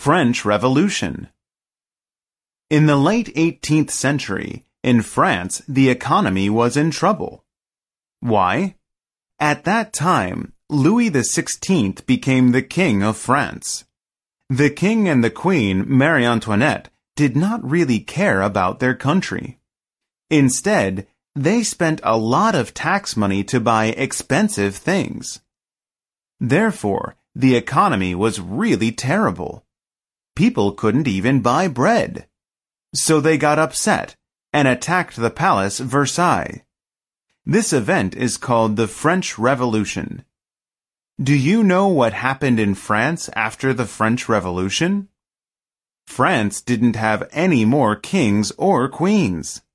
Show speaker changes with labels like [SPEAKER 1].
[SPEAKER 1] French Revolution. In the late 18th century, in France, the economy was in trouble. Why? At that time, Louis XVI became the King of France. The King and the Queen, Marie Antoinette, did not really care about their country. Instead, they spent a lot of tax money to buy expensive things. Therefore, the economy was really terrible. People couldn't even buy bread. So they got upset and attacked the palace Versailles. This event is called the French Revolution. Do you know what happened in France after the French Revolution? France didn't have any more kings or queens.